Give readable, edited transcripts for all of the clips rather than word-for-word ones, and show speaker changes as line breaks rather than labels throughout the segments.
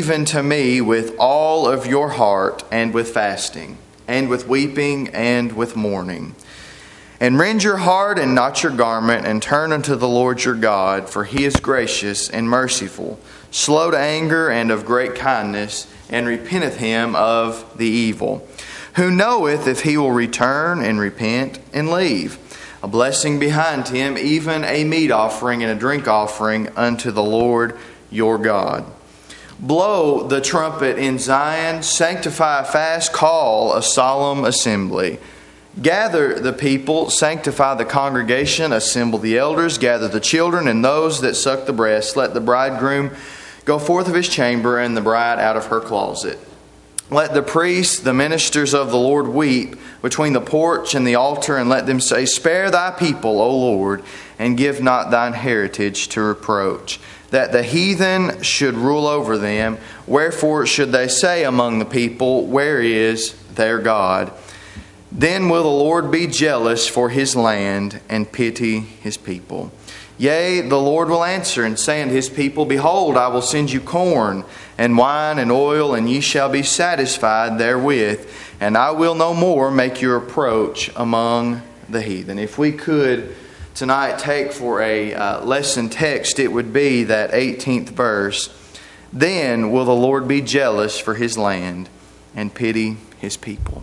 even to me with all of your heart, and with fasting, and with weeping, and with mourning. And rend your heart and not your garment, and turn unto the Lord your God, for He is gracious and merciful, slow to anger, and of great kindness, and repenteth him of the evil. Who knoweth if he will return and repent and leave a blessing behind him, even a meat offering and a drink offering unto the Lord your God. Blow the trumpet in Zion, sanctify a fast, call a solemn assembly. Gather the people, sanctify the congregation, assemble the elders, gather the children and those that suck the breast. Let the bridegroom go forth of his chamber, and the bride out of her closet. Let the priests, the ministers of the Lord, weep between the porch and the altar, and let them say, Spare thy people, O Lord, and give not thine heritage to reproach, that the heathen should rule over them. Wherefore should they say among the people, Where is their God? Then will the Lord be jealous for His land and pity His people. Yea, the Lord will answer and say unto His people, Behold, I will send you corn and wine and oil, and ye shall be satisfied therewith, and I will no more make your approach among the heathen. If we could tonight take for a lesson text, it would be that 18th verse. Then will the Lord be jealous for His land and pity His people.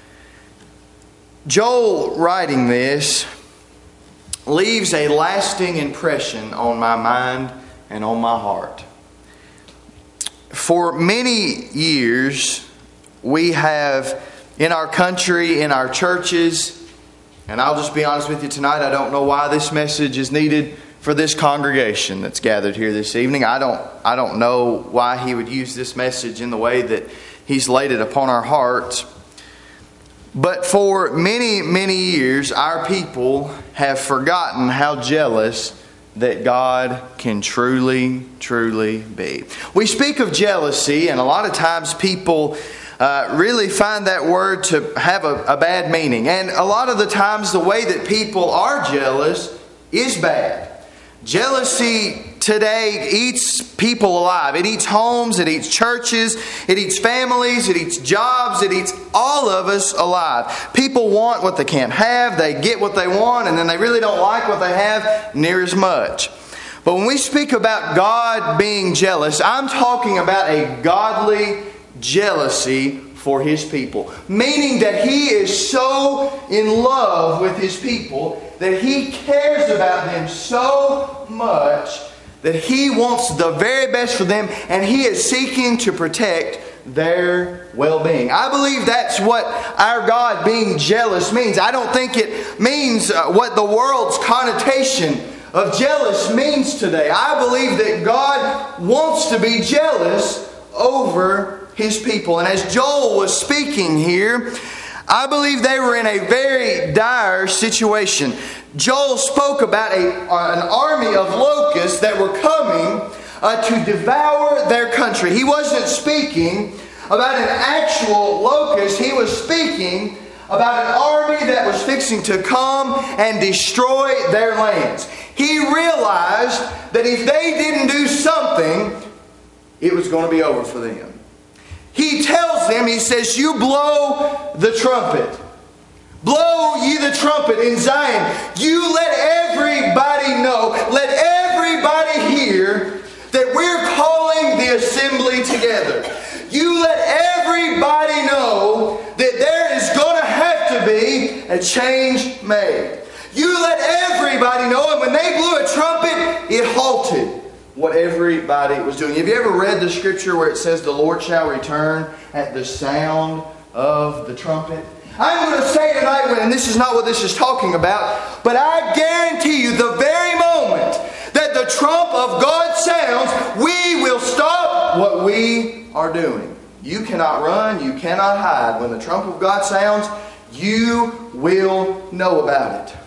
Joel, writing this, leaves a lasting impression on my mind and on my heart. For many years, we have in our country, in our churches, and I'll just be honest with you tonight, I don't know why this message is needed for this congregation that's gathered here this evening. I don't know why He would use this message in the way that He's laid it upon our hearts. But for many, many years, our people have forgotten how jealous that God can truly, truly be. We speak of jealousy, and a lot of times people really find that word to have a bad meaning. And a lot of the times the way that people are jealous is bad. Jealousy today eats people alive. It eats homes, it eats churches, it eats families, it eats jobs, it eats all of us alive. People want what they can't have, they get what they want, and then they really don't like what they have near as much. But when we speak about God being jealous, I'm talking about a godly jealousy for His people. Meaning that He is so in love with His people that He cares about them so much that He wants the very best for them, and He is seeking to protect their well-being. I believe that's what our God being jealous means. I don't think it means what the world's connotation of jealous means today. I believe that God wants to be jealous over His people. And as Joel was speaking here, I believe they were in a very dire situation. Joel spoke about an army of locusts that were coming to devour their country. He wasn't speaking about an actual locust. He was speaking about an army that was fixing to come and destroy their lands. He realized that if they didn't do something, it was going to be over for them. He tells them, he says, you blow the trumpet. Blow ye the trumpet in Zion. You let everybody know, let everybody hear that we're calling the assembly together. You let everybody know that there is going to have to be a change made. You let everybody know, and when they blew a trumpet, it halted what everybody was doing. Have you ever read the scripture where it says the Lord shall return at the sound of the trumpet? I'm going to say tonight, and this is not what this is talking about, but I guarantee you the very moment that the trump of God sounds, we will stop what we are doing. You cannot run, you cannot hide. When the trump of God sounds, you will know about it.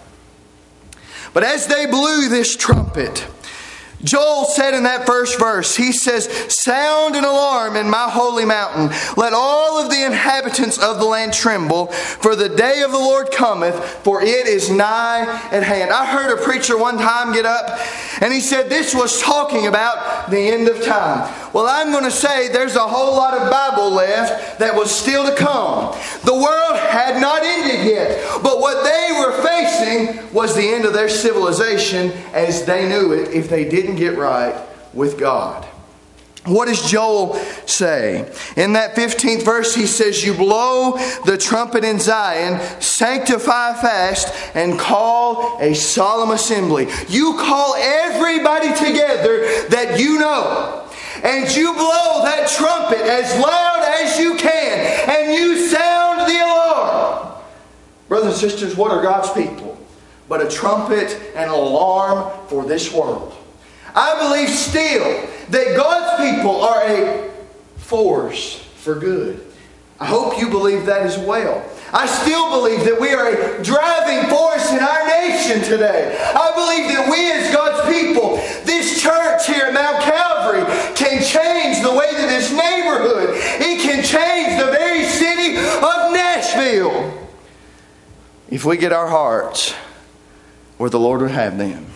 But as they blew this trumpet, Joel said in that first verse, he says, sound an alarm in my holy mountain. Let all of the inhabitants of the land tremble, for the day of the Lord cometh, for it is nigh at hand. I heard a preacher one time get up, and he said this was talking about the end of time. Well, I'm going to say there's a whole lot of Bible left that was still to come. The world had not ended yet, but what they were facing was the end of their civilization as they knew it if they didn't get right with God. What does Joel say? In that 15th verse, he says, "You blow the trumpet in Zion, sanctify a fast, and call a solemn assembly." You call everybody together that you know. And you blow that trumpet as loud as you can. And you sound the alarm. Brothers and sisters, what are God's people? But a trumpet and an alarm for this world. I believe still that God's people are a force for good. I hope you believe that as well. I still believe that we are a driving force in our nation today. I believe that we as God's people, this church here at Mount Calvary, can change the way that this neighborhood, it can change the very city of Nashville, if we get our hearts where the Lord would have them.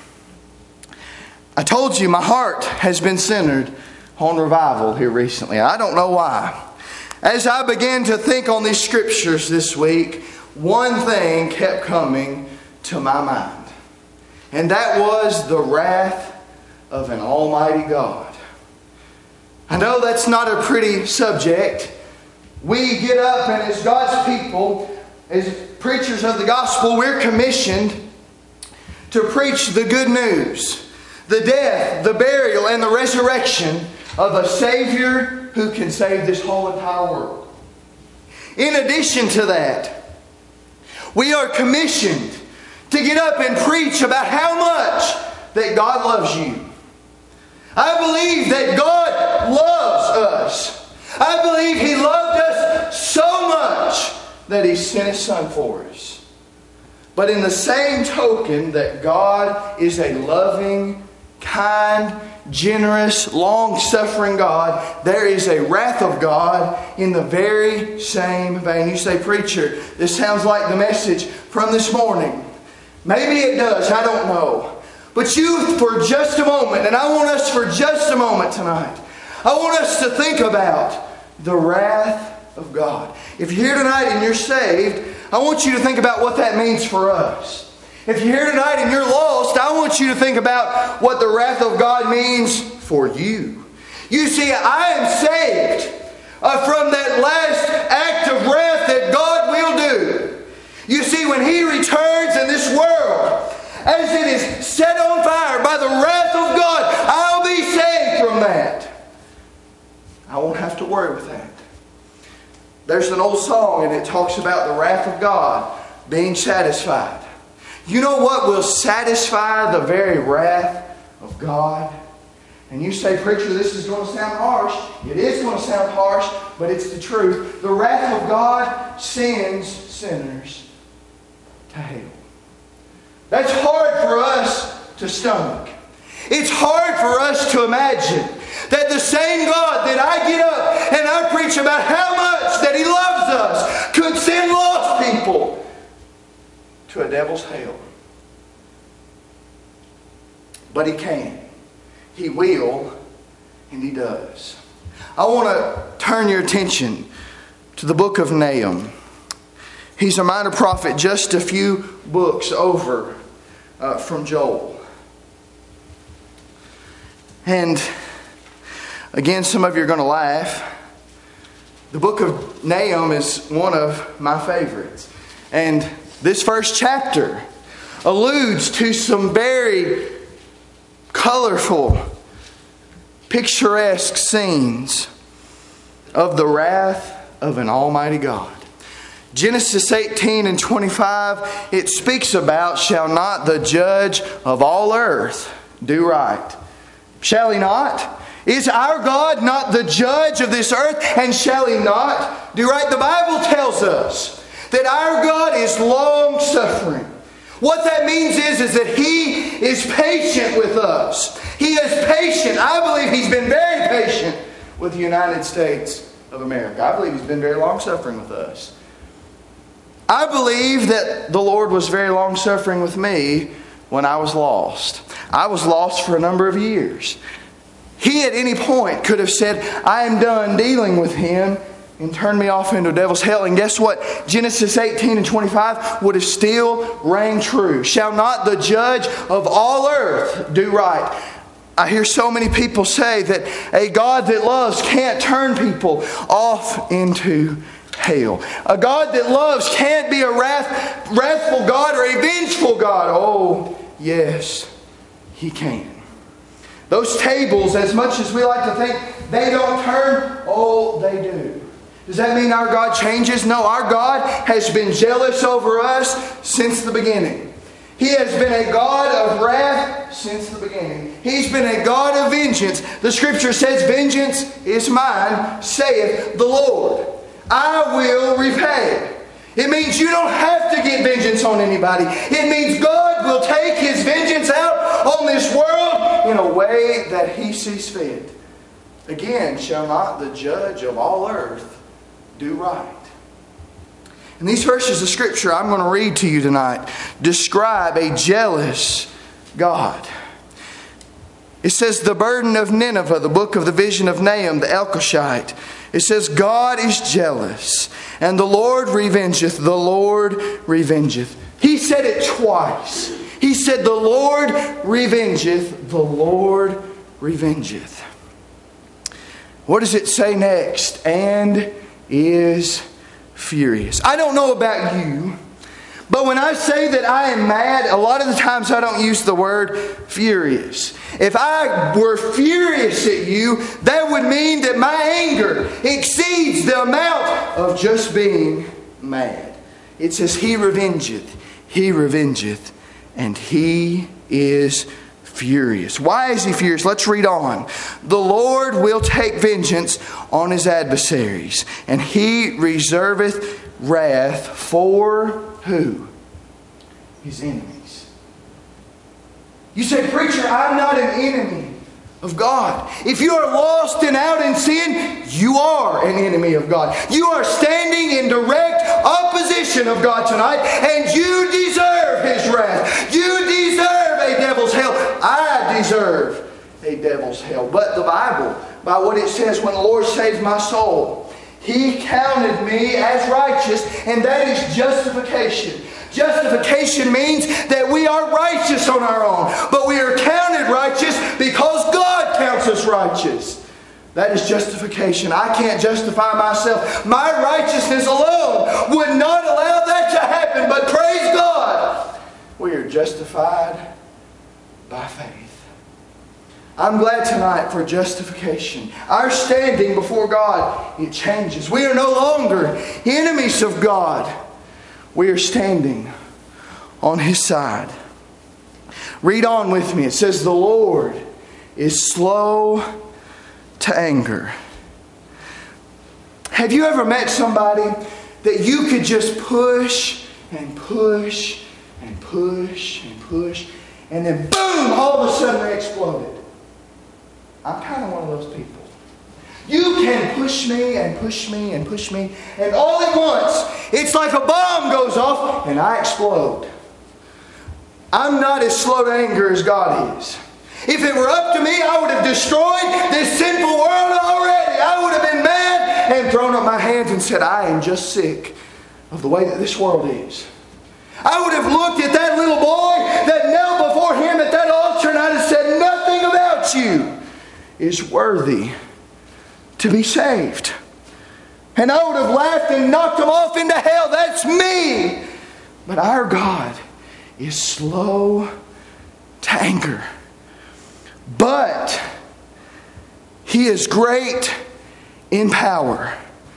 I told you my heart has been centered on revival here recently. I don't know why. As I began to think on these scriptures this week, one thing kept coming to my mind. And that was the wrath of an almighty God. I know that's not a pretty subject. We get up and as God's people, as preachers of the gospel, we're commissioned to preach the good news. The death, the burial, and the resurrection of a Savior who can save this whole entire world. In addition to that, we are commissioned to get up and preach about how much that God loves you. I believe that God loves us. I believe He loved us so much that He sent His Son for us. But in the same token that God is a loving, kind, generous, long-suffering God, there is a wrath of God in the very same vein. You say, "Preacher, this sounds like the message from this morning." Maybe it does, I don't know. But you, for just a moment, and I want us for just a moment tonight, I want us to think about the wrath of God. If you're here tonight and you're saved, I want you to think about what that means for us. If you're here tonight and you're lost, I want you to think about what the wrath of God means for you. You see, I am saved from that last act of wrath that God will do. You see, when He returns in this world, as it is set on fire by the wrath of God, I'll be saved from that. I won't have to worry with that. There's an old song and it talks about the wrath of God being satisfied. You know what will satisfy the very wrath of God? And you say, "Preacher, this is going to sound harsh." It is going to sound harsh, but it's the truth. The wrath of God sends sinners to hell. That's hard for us to stomach. It's hard for us to imagine that the same God that I get up and I preach about how much that He loves us could send lost people to a devil's hell. But He can. He will. And He does. I want to turn your attention to the book of Nahum. He's a minor prophet just a few books over from Joel. And again, some of you are going to laugh. The book of Nahum is one of my favorites. And this first chapter alludes to some very colorful, picturesque scenes of the wrath of an almighty God. Genesis 18 and 25, it speaks about, "Shall not the judge of all earth do right? Shall He not? Is our God not the judge of this earth? And shall He not do right?" The Bible tells us that our God is long-suffering. What that means is that He is patient with us. He is patient. I believe He's been very patient with the United States of America. I believe He's been very long-suffering with us. I believe that the Lord was very long-suffering with me when I was lost. I was lost for a number of years. He at any point could have said, I am done dealing with him, and turned me off into devil's hell. And guess what? Genesis 18 and 25 would have still rang true. Shall not the judge of all earth do right? I hear so many people say that a God that loves can't turn people off into hell. A God that loves can't be a wrathful God or a vengeful God. Oh, yes, He can. Those tables, as much as we like to think they don't turn, oh, they do. Does that mean our God changes? No, our God has been jealous over us since the beginning. He has been a God of wrath since the beginning. He's been a God of vengeance. The Scripture says, vengeance is mine, saith the Lord. I will repay. It means you don't have to get vengeance on anybody. It means God will take His vengeance out on this world in a way that He sees fit. Again, shall not the judge of all earth do right? And these verses of Scripture I'm going to read to you tonight describe a jealous God. It says, the burden of Nineveh, the book of the vision of Nahum the Elkoshite. It says, God is jealous, and the Lord revengeth, the Lord revengeth. He said it twice. He said, the Lord revengeth, the Lord revengeth. What does it say next? And is furious. I don't know about you, but when I say that I am mad, a lot of the times I don't use the word furious. If I were furious at you, that would mean that my anger exceeds the amount of just being mad. It says, He revengeth, and He is furious. Why is He furious? Let's read on. The Lord will take vengeance on His adversaries, and He reserveth wrath for who? His enemies. You say, preacher, I'm not an enemy of God. If you are lost and out in sin, you are an enemy of God. You are standing in direct opposition of God tonight, and you deserve His wrath. You deserve a devil's hell. I deserve a devil's hell. But the Bible, by what it says, when the Lord saved my soul, He counted me as righteous, and that is justification. Justification means that we are righteous on our own, but we are counted righteous because God counts us righteous. That is justification. I can't justify myself. My righteousness alone would not allow that to happen, but praise God, we are justified by faith. I'm glad tonight for justification. Our standing before God, it changes. We are no longer enemies of God. We are standing on His side. Read on with me. It says, the Lord is slow to anger. Have you ever met somebody that you could just push and push and push and push, and then boom, all of a sudden they exploded? I'm kind of one of those people. You can push me and push me and push me, and all at once, it's like a bomb goes off and I explode. I'm not as slow to anger as God is. If it were up to me, I would have destroyed this sinful world already. I would have been mad and thrown up my hands and said, I am just sick of the way that this world is. I would have looked at that little boy that knelt before Him at that altar, and I'd have said, nothing about you is worthy to be saved. And I would have laughed and knocked him off into hell. That's me. But our God is slow to anger. But He is great in power.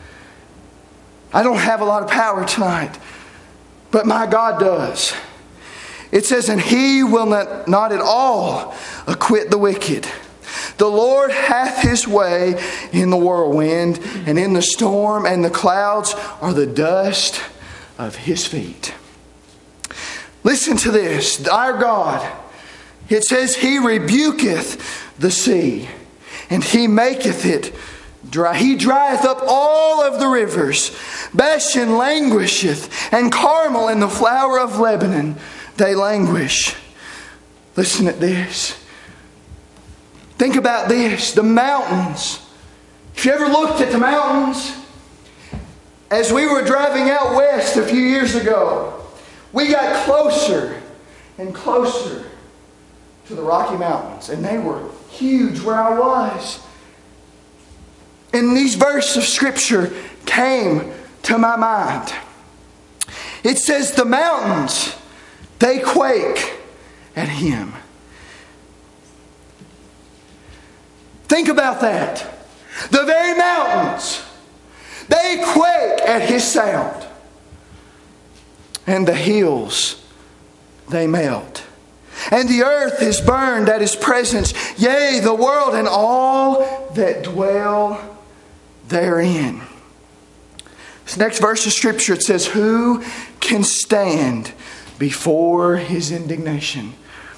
I don't have a lot of power tonight, but my God does. It says, and He will not at all acquit the wicked. The Lord hath His way in the whirlwind, and in the storm, and the clouds are the dust of His feet. Listen to this. Our God, it says, He rebuketh the sea, and He maketh it dry. He drieth up all of the rivers. Bashan languisheth, and Carmel and the flower of Lebanon, they languish. Listen at this. Think about this, the mountains. If you ever looked at the mountains, as we were driving out west a few years ago, we got closer and closer to the Rocky Mountains, and they were huge where I was. And these verses of Scripture came to my mind. It says, the mountains, they quake at Him. Think about that. The very mountains, they quake at His sound. And the hills, they melt. And the earth is burned at His presence. Yea, the world and all that dwell therein. This next verse of Scripture, it says, who can stand before His indignation?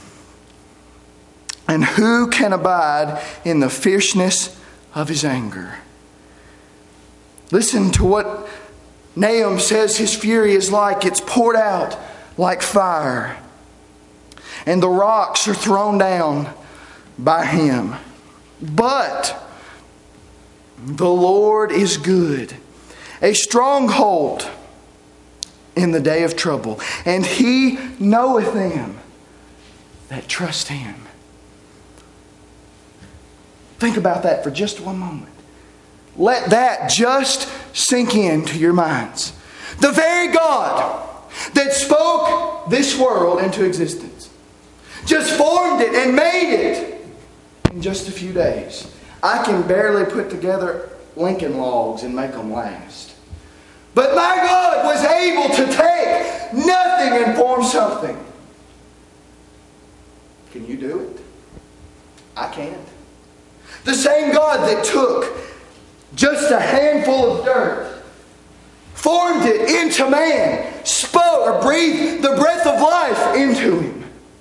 And who can abide in the fierceness of His anger? Listen to what Nahum says His fury is like. It's poured out like fire, and the rocks are thrown down by Him. But the Lord is good, a stronghold in the day of trouble, and He knoweth them that trust Him. Think about that for just one moment. Let that just sink into your minds. The very God that spoke this world into existence just formed it and made it in just a few days. I can barely put together Lincoln logs and make them last. But my God was able to take nothing and form something. Can you do it? I can't. The same God that took just a handful of dirt, formed it into man, spoke or breathed the breath of life into him.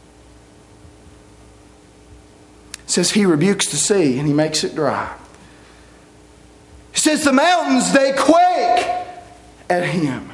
It says He rebukes the sea and He makes it dry. It says the mountains, they quake at Him.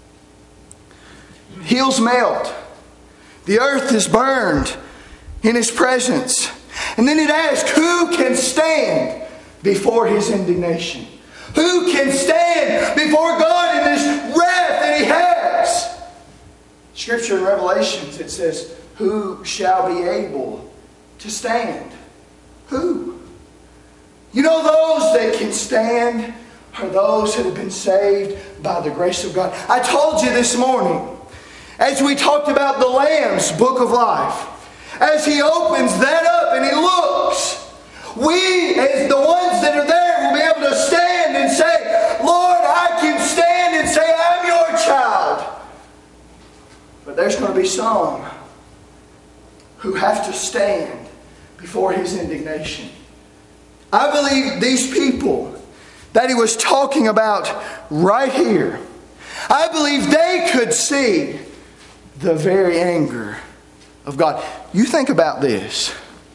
Hills melt. The earth is burned in His presence. And then it asks, who can stand before His indignation? Who can stand before God in this wrath that He has? Scripture in Revelations, it says, who shall be able to stand? Who? You know, those that can stand are those that have been saved by the grace of God. I told you this morning, as we talked about the Lamb's book of life, as He opens that up and He looks, we, as the ones that are there, will be able to stand and say, Lord, I can stand and say, I'm your child. But there's going to be some who have to stand before His indignation. I believe these people that He was talking about right here, I believe they could see the very anger of God. You think about this.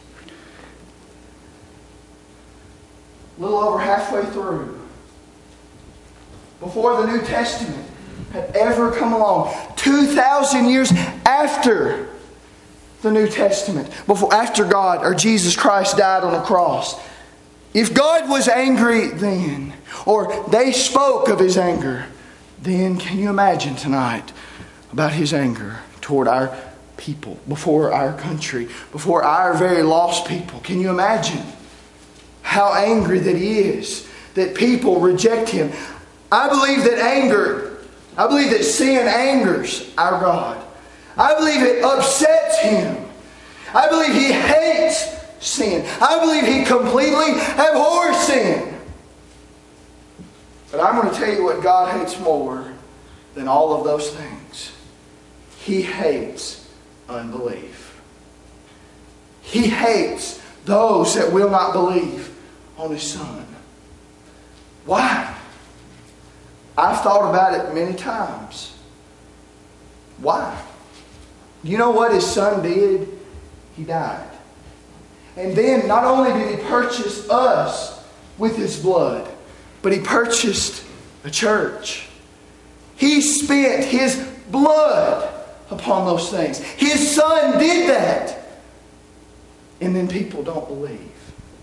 A little over halfway through, before the New Testament had ever come along, 2,000 years after the New Testament, after God or Jesus Christ died on the cross, if God was angry then, or they spoke of His anger, then can you imagine tonight about His anger toward our people, before our country, before our very lost people? Can you imagine how angry that He is, that people reject Him? I believe that sin angers our God. I believe it upsets Him. I believe He hates sin. I believe He completely abhors sin. But I'm going to tell you what God hates more than all of those things. He hates unbelief. He hates those that will not believe on His Son. Why? I've thought about it many times. Why? You know what His Son did? He died. And then not only did He purchase us with His blood, but He purchased a church. He spent His blood upon those things. His Son did that. And then people don't believe.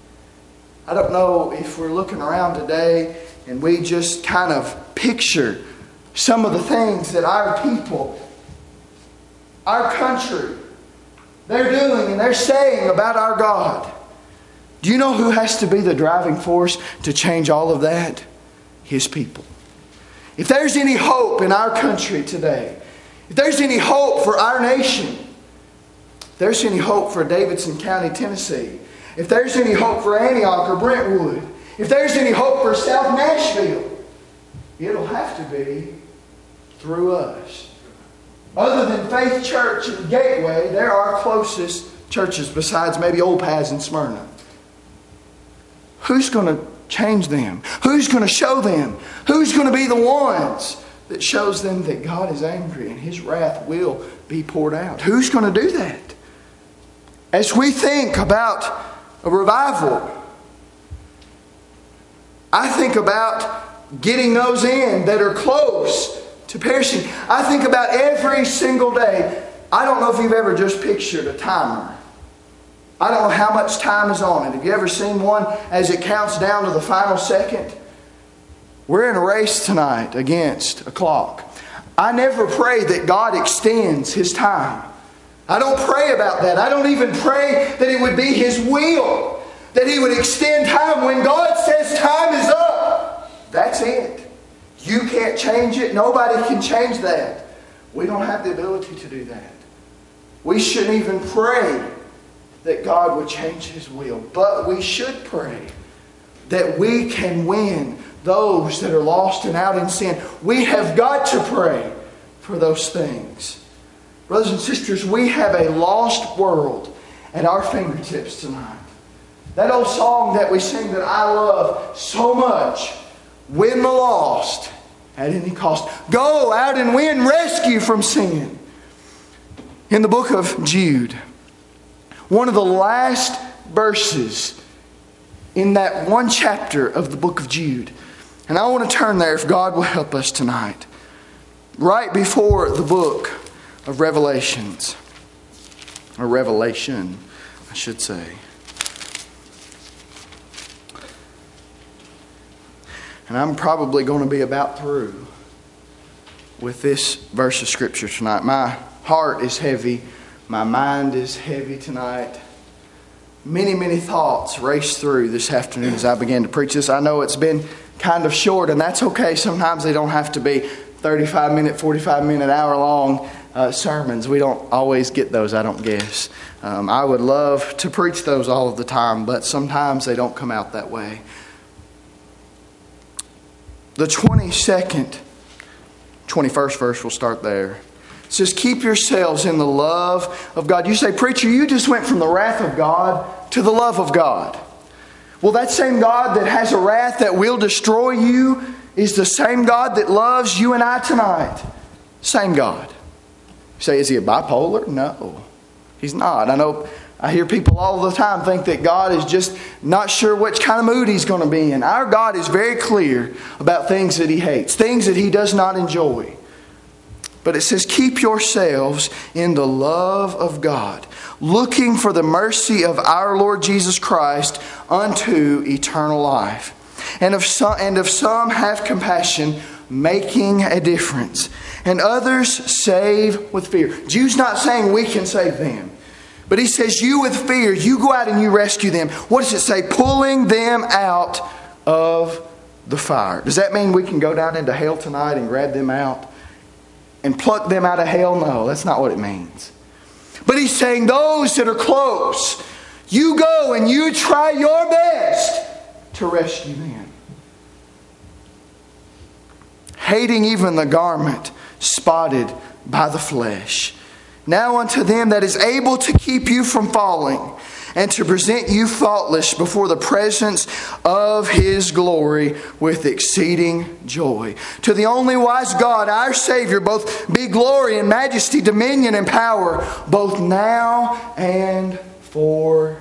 I don't know if we're looking around today and we just kind of picture some of the things that our people, our country, they're doing and they're saying about our God. Do you know who has to be the driving force to change all of that? His people. If there's any hope in our country today, if there's any hope for our nation, if there's any hope for Davidson County, Tennessee, if there's any hope for Antioch or Brentwood, if there's any hope for South Nashville, it'll have to be through us. Other than Faith Church and Gateway, they're our closest churches besides maybe Old Paths and Smyrna. Who's going to change them? Who's going to show them? Who's going to be the ones that shows them that God is angry and His wrath will be poured out? Who's going to do that? As we think about a revival, I think about getting those in that are close to perishing. I think about every single day. I don't know if you've ever just pictured a timer. I don't know how much time is on it. Have you ever seen one as it counts down to the final second? We're in a race tonight against a clock. I never pray that God extends His time. I don't pray about that. I don't even pray that it would be His will, that He would extend time. When God says time is up, that's it. You can't change it. Nobody can change that. We don't have the ability to do that. We shouldn't even pray that God would change His will. But we should pray that we can win those that are lost and out in sin. We have got to pray for those things. Brothers and sisters, we have a lost world at our fingertips tonight. That old song that we sing that I love so much, win the lost at any cost. Go out and win rescue from sin. In the book of Jude, one of the last verses in that one chapter of the book of Jude. And I want to turn there if God will help us tonight. Right before the book of Revelations. Or Revelation, I should say. And I'm probably going to be about through with this verse of Scripture tonight. My heart is heavy. My mind is heavy tonight. Many, many thoughts raced through this afternoon as I began to preach this. I know it's been kind of short, and that's okay. Sometimes they don't have to be 35-minute, 45-minute, hour-long sermons. We don't always get those, I don't guess. I would love to preach those all of the time, but sometimes they don't come out that way. The 21st verse, we'll start there. It says, keep yourselves in the love of God. You say, preacher, you just went from the wrath of God to the love of God. Well, that same God that has a wrath that will destroy you is the same God that loves you and I tonight. Same God. You say, is He a bipolar? No, He's not. I hear people all the time think that God is just not sure which kind of mood He's going to be in. Our God is very clear about things that He hates, things that He does not enjoy. But it says, keep yourselves in the love of God, looking for the mercy of our Lord Jesus Christ unto eternal life. And of some have compassion, making a difference. And others save with fear. Jude's not saying we can save them. But he says, you with fear, you go out and you rescue them. What does it say? Pulling them out of the fire. Does that mean we can go down into hell tonight and grab them out and pluck them out of hell? No, that's not what it means. But he's saying those that are close, you go and you try your best to rescue them. Hating even the garment spotted by the flesh. Now unto them that is able to keep you from falling and to present you faultless before the presence of His glory with exceeding joy. To the only wise God, our Savior, both be glory and majesty, dominion and power, both now and forever.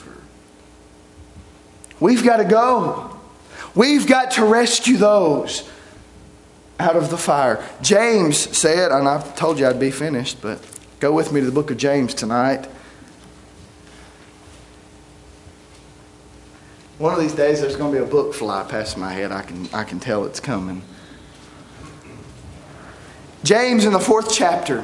We've got to go. We've got to rescue those out of the fire. James said, and I told you I'd be finished, but go with me to the book of James tonight. One of these days there's going to be a book fly past my head. I can tell it's coming. James in the 4th chapter.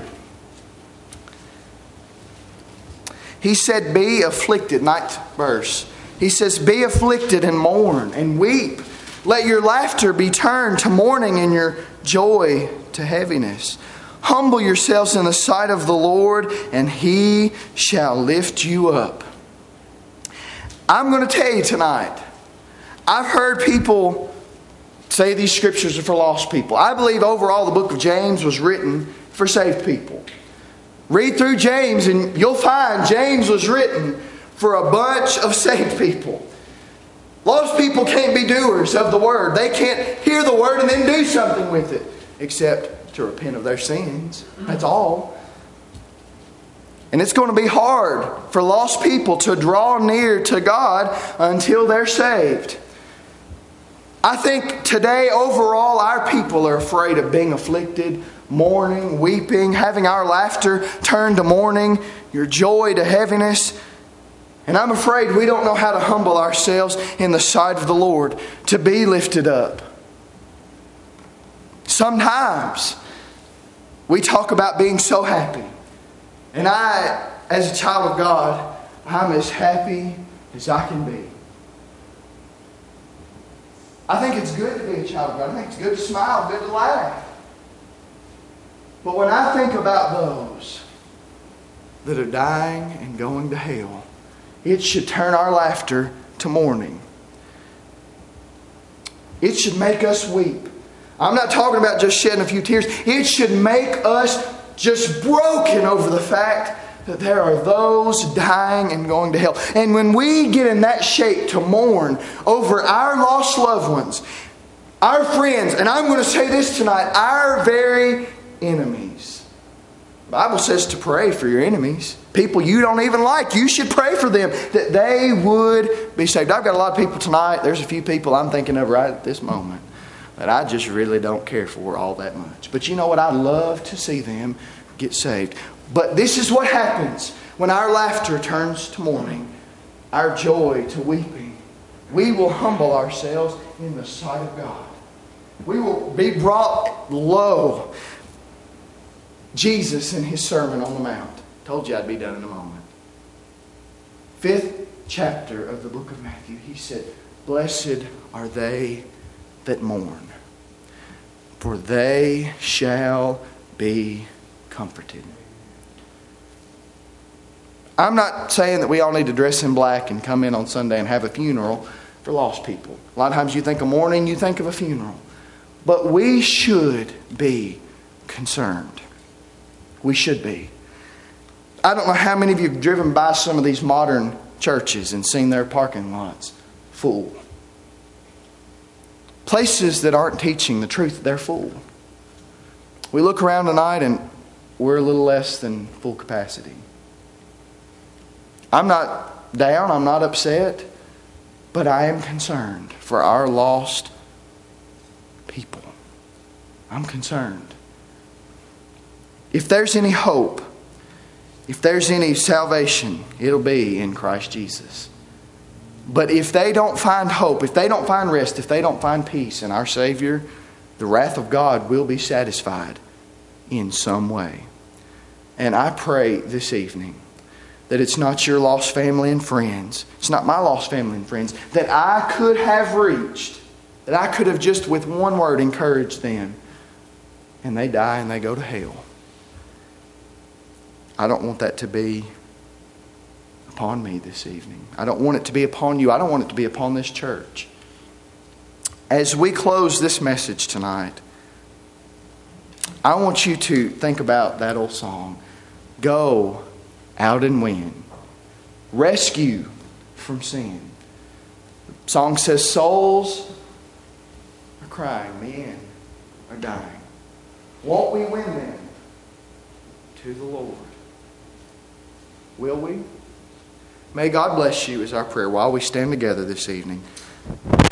He said, be afflicted. 9th verse. He says, be afflicted and mourn and weep. Let your laughter be turned to mourning and your joy to heaviness. Humble yourselves in the sight of the Lord, and He shall lift you up. I'm going to tell you tonight, I've heard people say these scriptures are for lost people. I believe overall the book of James was written for saved people. Read through James and you'll find James was written for a bunch of saved people. Lost people can't be doers of the Word. They can't hear the Word and then do something with it, except to repent of their sins. That's all. And it's going to be hard for lost people to draw near to God until they're saved. I think today overall our people are afraid of being afflicted, mourning, weeping, having our laughter turned to mourning, your joy to heaviness. And I'm afraid we don't know how to humble ourselves in the sight of the Lord to be lifted up. Sometimes we talk about being so happy. And I, as a child of God, I'm as happy as I can be. I think it's good to be a child of God. I think it's good to smile, good to laugh. But when I think about those that are dying and going to hell, it should turn our laughter to mourning. It should make us weep. I'm not talking about just shedding a few tears. It should make us just broken over the fact that there are those dying and going to hell. And when we get in that shape to mourn over our lost loved ones, our friends, and I'm going to say this tonight, our very enemies. The Bible says to pray for your enemies. People you don't even like. You should pray for them that they would be saved. I've got a lot of people tonight. There's a few people I'm thinking of right at this moment that I just really don't care for all that much. But you know what? I'd love to see them get saved. But this is what happens when our laughter turns to mourning, our joy to weeping. We will humble ourselves in the sight of God. We will be brought low. Jesus in His Sermon on the Mount. Told you I'd be done in a moment. 5th chapter of the book of Matthew. He said, blessed are they that mourn, for they shall be comforted. I'm not saying that we all need to dress in black and come in on Sunday and have a funeral for lost people. A lot of times you think of mourning, you think of a funeral. But we should be concerned. We should be. I don't know how many of you have driven by some of these modern churches and seen their parking lots full. Places that aren't teaching the truth, they're full. We look around tonight and we're a little less than full capacity. I'm not down, I'm not upset, but I am concerned for our lost people. I'm concerned. If there's any hope, if there's any salvation, it'll be in Christ Jesus. But if they don't find hope, if they don't find rest, if they don't find peace in our Savior, the wrath of God will be satisfied in some way. And I pray this evening that it's not your lost family and friends, it's not my lost family and friends, that I could have reached, that I could have just with one word encouraged them, and they die and they go to hell. I don't want that to be upon me this evening. I don't want it to be upon you. I don't want it to be upon this church. As we close this message tonight, I want you to think about that old song. Go out and win. Rescue from sin. The song says souls are crying, men are dying. Won't we win them to the Lord? Will we? May God bless you is our prayer while we stand together this evening.